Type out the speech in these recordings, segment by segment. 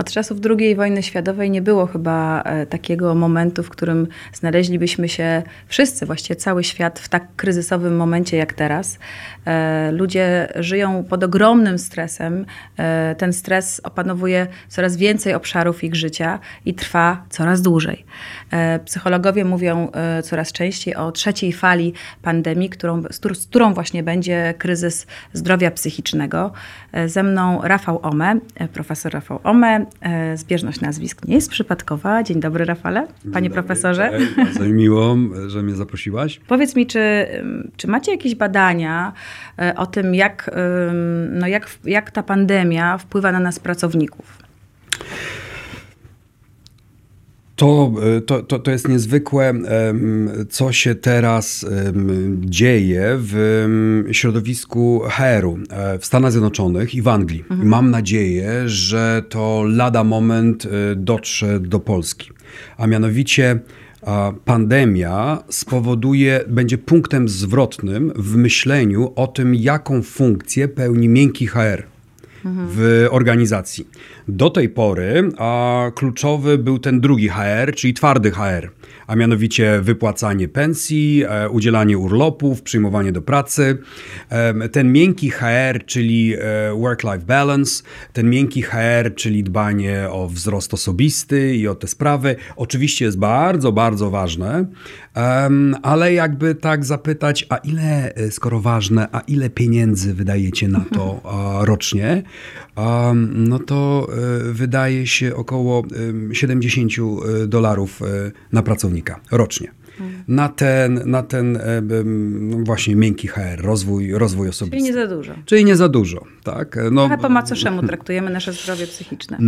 Od czasów II wojny światowej nie było chyba takiego momentu, w którym znaleźlibyśmy się wszyscy, właściwie cały świat w tak kryzysowym momencie jak teraz. Ludzie żyją pod ogromnym stresem. Ten stres opanowuje coraz więcej obszarów ich życia i trwa coraz dłużej. Psychologowie mówią coraz częściej o trzeciej fali pandemii, z którą właśnie będzie kryzys zdrowia psychicznego. Ze mną Rafał Ome, profesor Rafał Ome. Zbieżność nazwisk nie jest przypadkowa. Dzień dobry, Rafale, panie profesorze. Bardzo miło, że mnie zaprosiłaś. Powiedz mi, czy macie jakieś badania o tym, jak ta pandemia wpływa na nas, pracowników? To jest niezwykłe, co się teraz dzieje w środowisku HR-u w Stanach Zjednoczonych i w Anglii. Mam nadzieję, że to lada moment dotrze do Polski. A mianowicie pandemia będzie punktem zwrotnym w myśleniu o tym, jaką funkcję pełni miękki HR w organizacji. Do tej pory kluczowy był ten drugi HR, czyli twardy HR, a mianowicie wypłacanie pensji, udzielanie urlopów, przyjmowanie do pracy. Ten miękki HR, czyli work-life balance, ten miękki HR, czyli dbanie o wzrost osobisty i o te sprawy, oczywiście jest bardzo, bardzo ważne, ale jakby tak zapytać, a ile, skoro ważne, a ile pieniędzy wydajecie na to rocznie, no to wydaje się około $70 na pracownika rocznie. Na ten właśnie miękki HR, rozwój osobisty. Czyli nie za dużo. Czyli nie za dużo, tak. Trochę po macoszemu traktujemy nasze zdrowie psychiczne.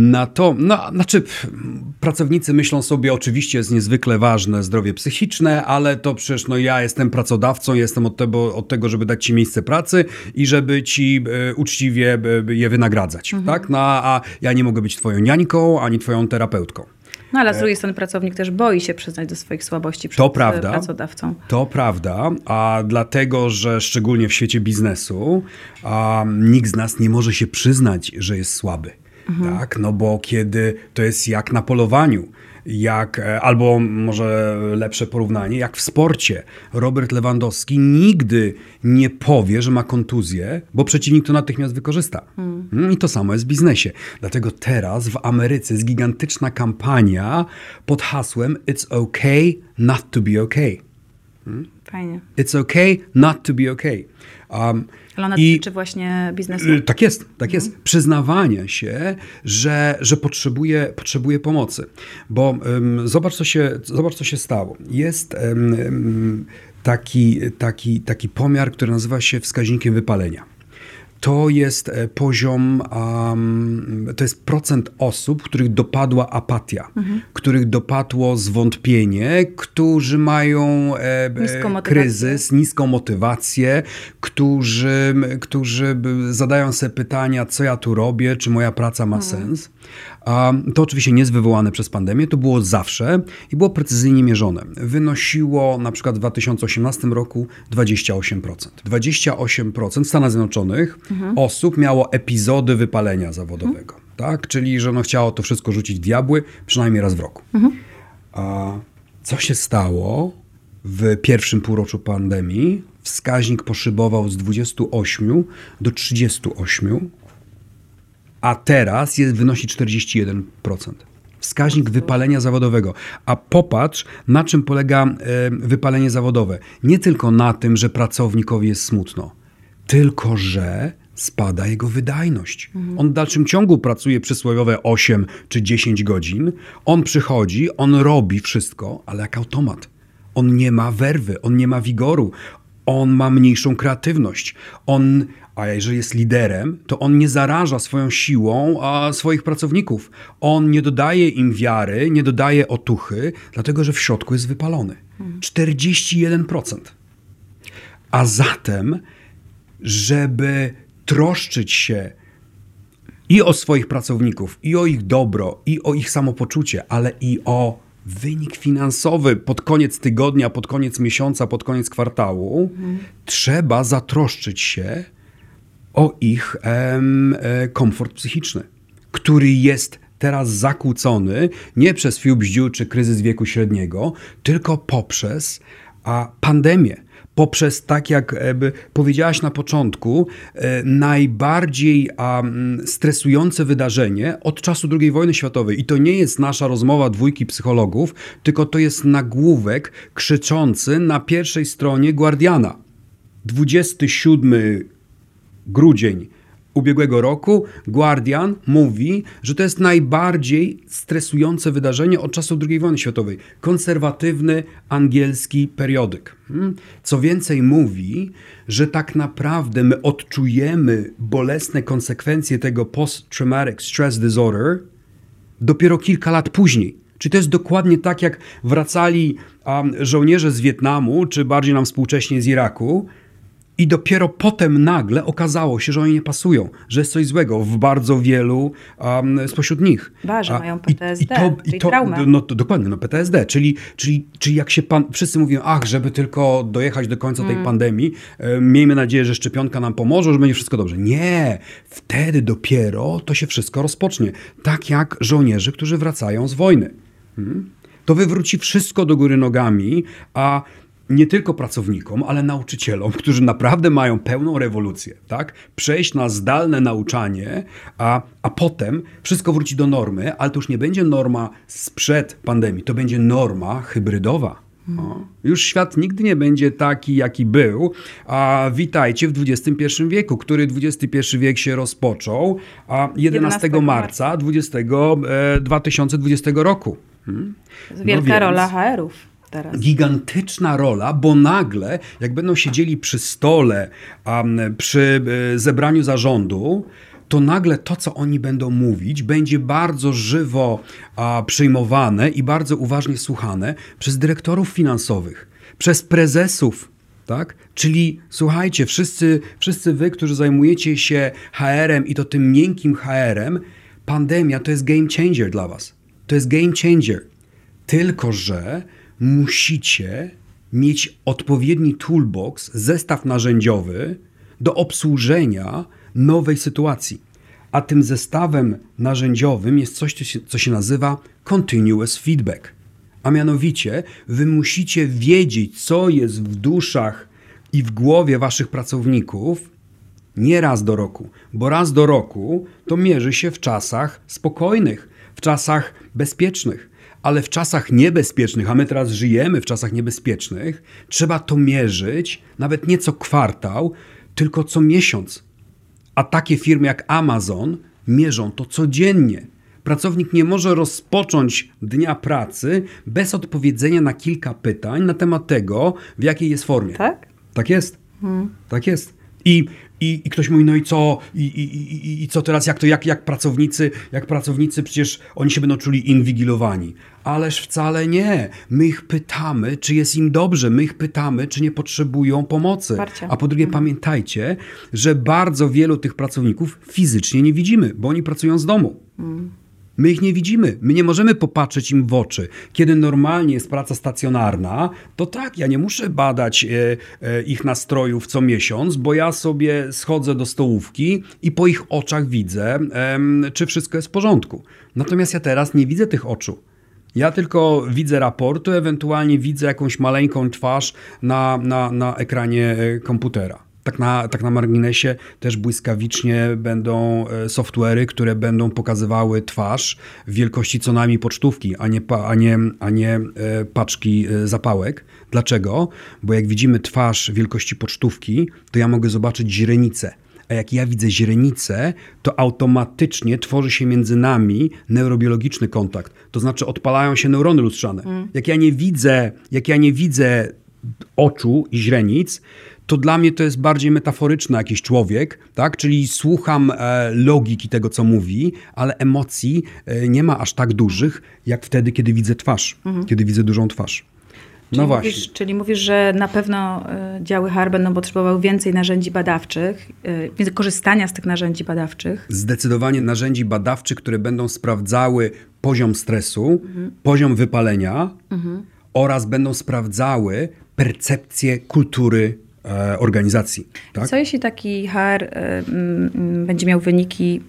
Pracownicy myślą sobie, oczywiście jest niezwykle ważne zdrowie psychiczne, ale to przecież ja jestem pracodawcą, jestem od tego, żeby dać ci miejsce pracy i żeby ci uczciwie je wynagradzać, tak? A ja nie mogę być twoją niańką, ani twoją terapeutką. No ale z drugiej strony pracownik też boi się przyznać do swoich słabości przed pracodawcą. To prawda, a dlatego, że szczególnie w świecie biznesu nikt z nas nie może się przyznać, że jest słaby. Tak? No bo kiedy to jest jak na polowaniu, albo może lepsze porównanie, jak w sporcie. Robert Lewandowski nigdy nie powie, że ma kontuzję, bo przeciwnik to natychmiast wykorzysta. I to samo jest w biznesie. Dlatego teraz w Ameryce jest gigantyczna kampania pod hasłem It's okay not to be okay. Fajnie. It's okay not to be okay. Ale ona dotyczy właśnie biznesu? Tak jest. Przyznawanie się, że potrzebuje pomocy. Bo zobacz, co się stało. Jest taki pomiar, który nazywa się wskaźnikiem wypalenia. To jest poziom, to jest procent osób, których dopadła apatia, których dopadło zwątpienie, którzy mają kryzys, niską motywację, którzy zadają sobie pytania, co ja tu robię, czy moja praca ma sens. To oczywiście nie jest wywołane przez pandemię, to było zawsze i było precyzyjnie mierzone. Wynosiło na przykład w 2018 roku 28%. 28% w Stanach Zjednoczonych osób miało epizody wypalenia zawodowego. Tak? Czyli, że chciało to wszystko rzucić w diabły przynajmniej raz w roku. Co się stało w pierwszym półroczu pandemii? Wskaźnik poszybował z 28 do 38, a teraz wynosi 41%. Wskaźnik wypalenia zawodowego. A popatrz, na czym polega wypalenie zawodowe. Nie tylko na tym, że pracownikowi jest smutno, tylko że spada jego wydajność. On w dalszym ciągu pracuje przysłowiowe 8 czy 10 godzin. On przychodzi, on robi wszystko, ale jak automat. On nie ma werwy, on nie ma wigoru, on ma mniejszą kreatywność. A jeżeli jest liderem, to on nie zaraża swoją siłą swoich pracowników. On nie dodaje im wiary, nie dodaje otuchy, dlatego że w środku jest wypalony. 41%. A zatem, żeby troszczyć się i o swoich pracowników, i o ich dobro, i o ich samopoczucie, ale i o wynik finansowy pod koniec tygodnia, pod koniec miesiąca, pod koniec kwartału, trzeba zatroszczyć się o ich komfort psychiczny, który jest teraz zakłócony nie przez fiu-bździu czy kryzys wieku średniego, tylko poprzez pandemię. Poprzez, tak jak powiedziałaś na początku, najbardziej stresujące wydarzenie od czasu II wojny światowej. I to nie jest nasza rozmowa dwójki psychologów, tylko to jest nagłówek krzyczący na pierwszej stronie Guardiana. 27 grudzień ubiegłego roku Guardian mówi, że to jest najbardziej stresujące wydarzenie od czasu II wojny światowej. Konserwatywny angielski periodyk. Co więcej mówi, że tak naprawdę my odczujemy bolesne konsekwencje tego post-traumatic stress disorder dopiero kilka lat później. Czyli to jest dokładnie tak, jak wracali żołnierze z Wietnamu, czy bardziej nam współcześnie z Iraku, i dopiero potem nagle okazało się, że oni nie pasują, że jest coś złego w bardzo wielu spośród nich. Że mają PTSD, czyli traumę. No, to dokładnie, PTSD. Czyli jak się wszyscy mówią, żeby tylko dojechać do końca tej pandemii, miejmy nadzieję, że szczepionka nam pomoże, że będzie wszystko dobrze. Nie, wtedy dopiero to się wszystko rozpocznie. Tak jak żołnierze, którzy wracają z wojny. To wywróci wszystko do góry nogami, a nie tylko pracownikom, ale nauczycielom, którzy naprawdę mają pełną rewolucję, tak? Przejść na zdalne nauczanie, a potem wszystko wróci do normy, ale to już nie będzie norma sprzed pandemii, to będzie norma hybrydowa. Już świat nigdy nie będzie taki, jaki był. Witajcie w XXI wieku, który XXI wiek się rozpoczął 11 marca 2020 roku. Wielka rola HR-ów. Teraz. Gigantyczna rola, bo nagle, jak będą siedzieli przy stole, przy zebraniu zarządu, to nagle to, co oni będą mówić, będzie bardzo żywo przyjmowane i bardzo uważnie słuchane przez dyrektorów finansowych, przez prezesów. Tak? Czyli słuchajcie, wszyscy wy, którzy zajmujecie się HR-em i to tym miękkim HR-em, pandemia to jest game changer dla was. To jest game changer. Tylko że musicie mieć odpowiedni toolbox, zestaw narzędziowy do obsłużenia nowej sytuacji. A tym zestawem narzędziowym jest coś, co się nazywa continuous feedback. A mianowicie wy musicie wiedzieć, co jest w duszach i w głowie waszych pracowników nie raz do roku, bo raz do roku to mierzy się w czasach spokojnych, w czasach bezpiecznych. Ale w czasach niebezpiecznych, a my teraz żyjemy w czasach niebezpiecznych, trzeba to mierzyć nawet nie co kwartał, tylko co miesiąc. A takie firmy jak Amazon mierzą to codziennie. Pracownik nie może rozpocząć dnia pracy bez odpowiedzenia na kilka pytań na temat tego, w jakiej jest formie. Tak? Tak jest. Tak jest. I ktoś mówi, no i co? I co teraz? Jak pracownicy, przecież oni się będą czuli inwigilowani. Ależ wcale nie. My ich pytamy, czy jest im dobrze. My ich pytamy, czy nie potrzebują pomocy. A po drugie, pamiętajcie, że bardzo wielu tych pracowników fizycznie nie widzimy, bo oni pracują z domu. My ich nie widzimy. My nie możemy popatrzeć im w oczy. Kiedy normalnie jest praca stacjonarna, to tak, ja nie muszę badać ich nastrojów co miesiąc, bo ja sobie schodzę do stołówki i po ich oczach widzę, czy wszystko jest w porządku. Natomiast ja teraz nie widzę tych oczu. Ja tylko widzę raportu, ewentualnie widzę jakąś maleńką twarz na ekranie komputera. Tak na marginesie też błyskawicznie będą software'y, które będą pokazywały twarz w wielkości co najmniej pocztówki, a nie paczki zapałek. Dlaczego? Bo jak widzimy twarz wielkości pocztówki, to ja mogę zobaczyć źrenicę. A jak ja widzę źrenicę, to automatycznie tworzy się między nami neurobiologiczny kontakt. To znaczy odpalają się neurony lustrzane. Jak ja nie widzę oczu i źrenic, to dla mnie to jest bardziej metaforyczny jakiś człowiek, tak? Czyli słucham logiki tego, co mówi, ale emocji nie ma aż tak dużych, jak wtedy, kiedy widzę twarz, kiedy widzę dużą twarz. Czyli mówisz, że na pewno działy HR będą potrzebowały więcej narzędzi badawczych, więcej korzystania z tych narzędzi badawczych. Zdecydowanie narzędzi badawczych, które będą sprawdzały poziom stresu, poziom wypalenia oraz będą sprawdzały percepcję kultury organizacji. Tak? Co jeśli taki HR będzie miał wyniki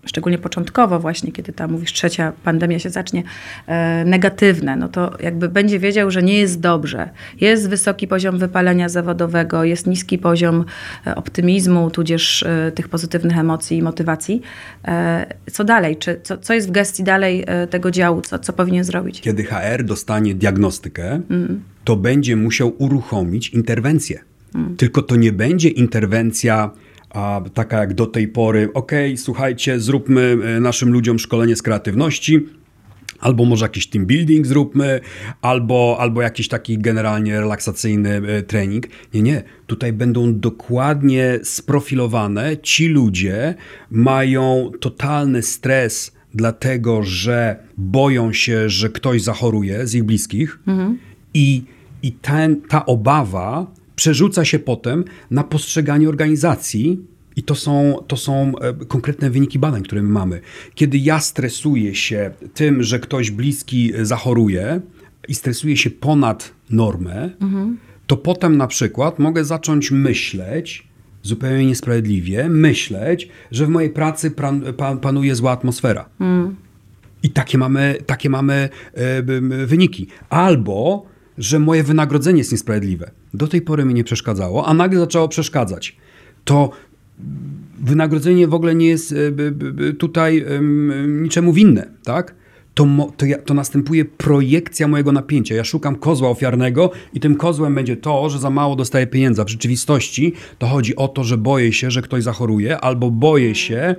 szczególnie początkowo właśnie, kiedy ta, mówisz, trzecia pandemia się zacznie, negatywne, no to jakby będzie wiedział, że nie jest dobrze. Jest wysoki poziom wypalenia zawodowego, jest niski poziom optymizmu, tudzież tych pozytywnych emocji i motywacji. Co dalej? Co jest w gestii dalej tego działu? Co powinien zrobić? Kiedy HR dostanie diagnostykę, to będzie musiał uruchomić interwencję. Tylko to nie będzie interwencja taka jak do tej pory, słuchajcie, zróbmy naszym ludziom szkolenie z kreatywności, albo może jakiś team building zróbmy, albo jakiś taki generalnie relaksacyjny trening. Nie. Tutaj będą dokładnie sprofilowane. Ci ludzie mają totalny stres, dlatego że boją się, że ktoś zachoruje z ich bliskich i ta obawa przerzuca się potem na postrzeganie organizacji i to są konkretne wyniki badań, które my mamy. Kiedy ja stresuję się tym, że ktoś bliski zachoruje i stresuję się ponad normę, to potem na przykład mogę zacząć myśleć, zupełnie niesprawiedliwie, że w mojej pracy panuje zła atmosfera. I takie mamy wyniki. Albo że moje wynagrodzenie jest niesprawiedliwe. Do tej pory mi nie przeszkadzało, a nagle zaczęło przeszkadzać. To wynagrodzenie w ogóle nie jest tutaj niczemu winne, tak? To następuje projekcja mojego napięcia. Ja szukam kozła ofiarnego i tym kozłem będzie to, że za mało dostaję pieniędzy. W rzeczywistości to chodzi o to, że boję się, że ktoś zachoruje, albo boję się,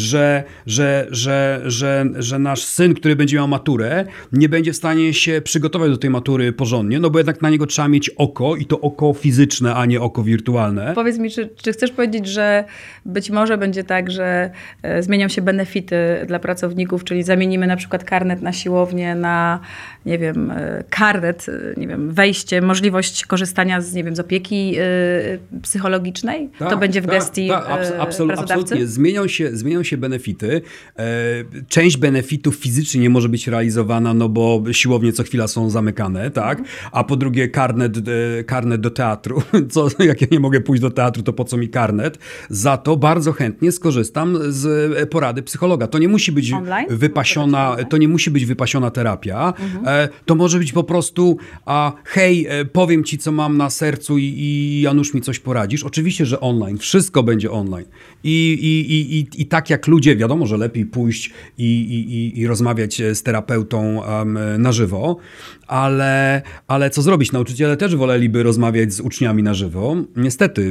że nasz syn, który będzie miał maturę, nie będzie w stanie się przygotować do tej matury porządnie, no bo jednak na niego trzeba mieć oko i to oko fizyczne, a nie oko wirtualne. Powiedz mi, czy chcesz powiedzieć, że być może będzie tak, że zmienią się benefity dla pracowników, czyli zamienimy na przykład karnet na siłownię, na, nie wiem, karnet, nie wiem, wejście, możliwość korzystania z opieki psychologicznej? To będzie w gestii pracodawcy? Absolutnie. Zmienią się benefity. Część benefitów fizycznie nie może być realizowana, no bo siłownie co chwila są zamykane, tak? A po drugie karnet do teatru. Jak ja nie mogę pójść do teatru, to po co mi karnet? Za to bardzo chętnie skorzystam z porady psychologa. To nie musi być wypasiona terapia. To może być po prostu hej, powiem ci, co mam na sercu i Janusz, mi coś poradzisz. Oczywiście, że online. Wszystko będzie online. I tak jak ludzie, wiadomo, że lepiej pójść i rozmawiać z terapeutą na żywo, ale co zrobić? Nauczyciele też woleliby rozmawiać z uczniami na żywo. Niestety,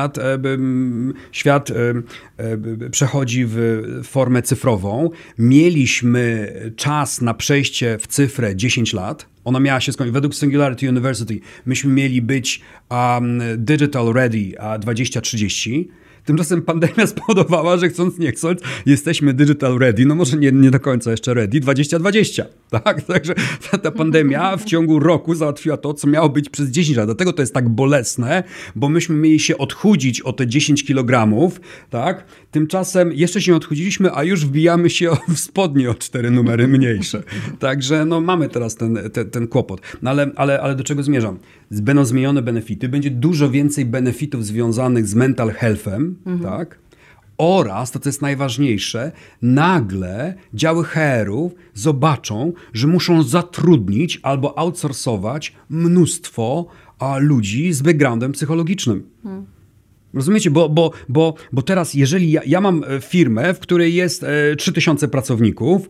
świat przechodzi w formę cyfrową. Mieliśmy czas na przejście w cyfrę 10 lat. Ona miała się skończyć. Według Singularity University myśmy mieli być digital ready 2030. Tymczasem pandemia spowodowała, że chcąc nie chcąc, jesteśmy digital ready, no może nie do końca jeszcze ready, 2020. Tak? Także ta pandemia w ciągu roku załatwiła to, co miało być przez 10 lat. Dlatego to jest tak bolesne, bo myśmy mieli się odchudzić o te 10 kg, tak? Tymczasem jeszcze się nie odchudziliśmy, a już wbijamy się w spodnie o 4 numery mniejsze. Także no, mamy teraz ten kłopot. No, ale do czego zmierzam? Będą zmienione benefity, będzie dużo więcej benefitów związanych z mental healthem, tak? Oraz, to co jest najważniejsze, nagle działy HR-ów zobaczą, że muszą zatrudnić albo outsourcować mnóstwo ludzi z backgroundem psychologicznym. Rozumiecie? Bo teraz, jeżeli ja mam firmę, w której jest 3000 pracowników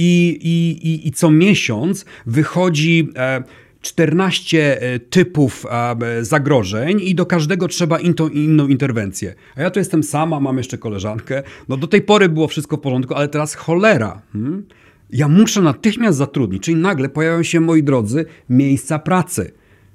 i co miesiąc wychodzi 14 typów zagrożeń i do każdego trzeba inną interwencję. A ja tu jestem sama, mam jeszcze koleżankę. No do tej pory było wszystko w porządku, ale teraz cholera. Ja muszę natychmiast zatrudnić, czyli nagle pojawiają się, moi drodzy, miejsca pracy.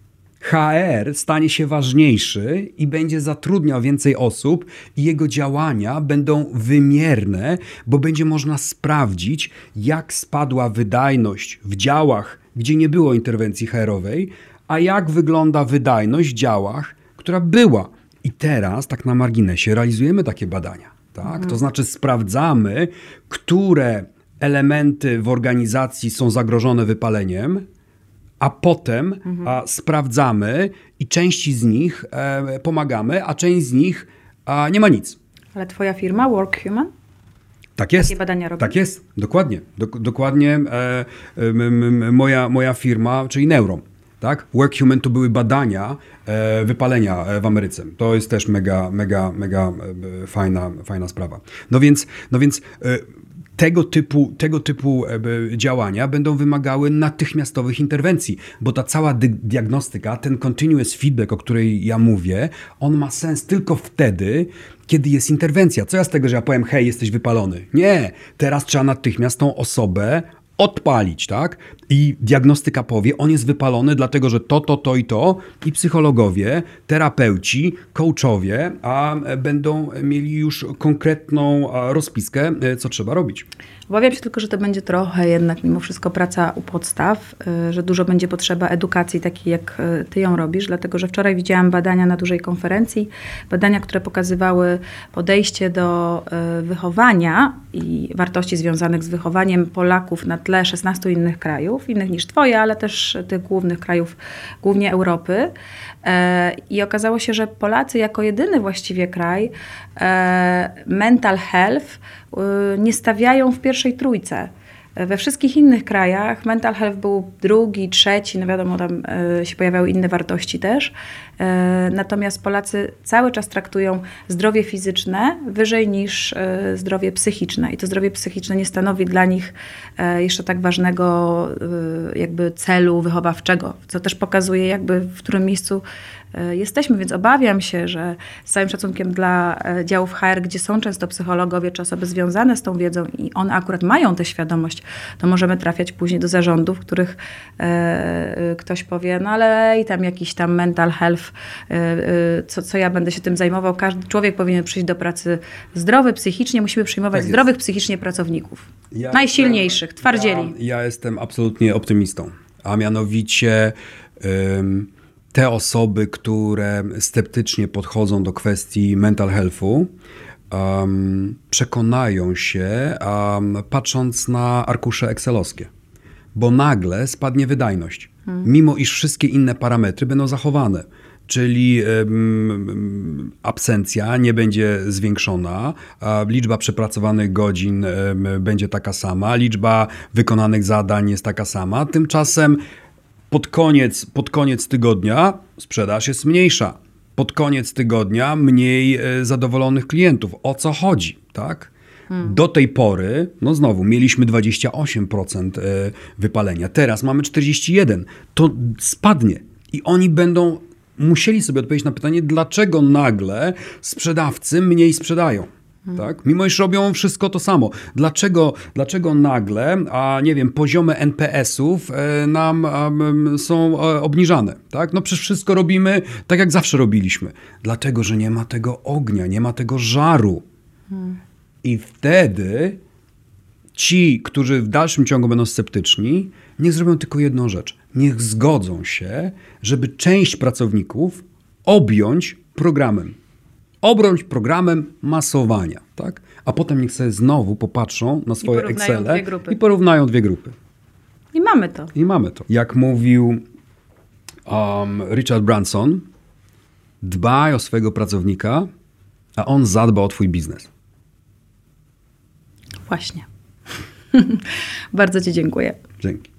HR stanie się ważniejszy i będzie zatrudniał więcej osób i jego działania będą wymierne, bo będzie można sprawdzić, jak spadła wydajność w działach, gdzie nie było interwencji HR-owej, a jak wygląda wydajność w działach, która była. I teraz, tak na marginesie, realizujemy takie badania. Tak? To znaczy sprawdzamy, które elementy w organizacji są zagrożone wypaleniem, a potem sprawdzamy i części z nich pomagamy, a część z nich nie ma nic. Ale twoja firma, WorkHuman? Tak jest. Takie badania robisz? Tak jest, dokładnie. Dokładnie moja firma, czyli Neuron. Tak? WorkHuman to były badania wypalenia w Ameryce. To jest też mega fajna sprawa. No więc tego typu działania będą wymagały natychmiastowych interwencji, bo ta cała diagnostyka, ten continuous feedback, o której ja mówię, on ma sens tylko wtedy, kiedy jest interwencja. Co ja z tego, że ja powiem, hej, jesteś wypalony? Nie, teraz trzeba natychmiast tą osobę odpalić, tak? I diagnostyka powie, on jest wypalony, dlatego że to i psychologowie, terapeuci, coachowie będą mieli już konkretną rozpiskę, co trzeba robić. Obawiam się tylko, że to będzie trochę jednak mimo wszystko praca u podstaw, że dużo będzie potrzeba edukacji takiej, jak ty ją robisz, dlatego że wczoraj widziałam badania na dużej konferencji, badania, które pokazywały podejście do wychowania i wartości związanych z wychowaniem Polaków na tle 16 innych krajów, innych niż twoje, ale też tych głównych krajów, głównie Europy. I okazało się, że Polacy jako jedyny właściwie kraj mental health nie stawiają w pierwszej trójce. We wszystkich innych krajach mental health był drugi, trzeci, no wiadomo, tam się pojawiały inne wartości też. Natomiast Polacy cały czas traktują zdrowie fizyczne wyżej niż zdrowie psychiczne. I to zdrowie psychiczne nie stanowi dla nich jeszcze tak ważnego jakby celu wychowawczego, co też pokazuje jakby w którym miejscu jesteśmy, więc obawiam się, że z całym szacunkiem dla działów HR, gdzie są często psychologowie czy osoby związane z tą wiedzą i one akurat mają tę świadomość, to możemy trafiać później do zarządów, w których ktoś powie, no ale i tam jakiś tam mental health, co ja będę się tym zajmował. Każdy człowiek powinien przyjść do pracy zdrowy psychicznie, musimy przyjmować tak zdrowych psychicznie pracowników. Najsilniejszych, twardzieli. Ja jestem absolutnie optymistą, a mianowicie te osoby, które sceptycznie podchodzą do kwestii mental healthu, przekonają się, patrząc na arkusze excelowskie, bo nagle spadnie wydajność, mimo iż wszystkie inne parametry będą zachowane. Czyli absencja nie będzie zwiększona, liczba przepracowanych godzin będzie taka sama, liczba wykonanych zadań jest taka sama, tymczasem pod koniec tygodnia sprzedaż jest mniejsza. Pod koniec tygodnia mniej zadowolonych klientów. O co chodzi, tak? Do tej pory, no znowu, mieliśmy 28% wypalenia. Teraz mamy 41%. To spadnie. I oni będą musieli sobie odpowiedzieć na pytanie, dlaczego nagle sprzedawcy mniej sprzedają. Tak? Mimo iż robią wszystko to samo. Dlaczego nagle, nie wiem, poziomy NPS-ów nam są obniżane? Tak? No przecież wszystko robimy tak, jak zawsze robiliśmy. Dlatego, że nie ma tego ognia, nie ma tego żaru. I wtedy ci, którzy w dalszym ciągu będą sceptyczni, niech zrobią tylko jedną rzecz. Niech zgodzą się, żeby część pracowników objąć programem. Masowania, tak? A potem niech sobie znowu popatrzą na swoje Excele i porównają dwie grupy. I mamy to. Jak mówił Richard Branson, dbaj o swojego pracownika, a on zadba o twój biznes. Właśnie. Bardzo ci dziękuję. Dzięki.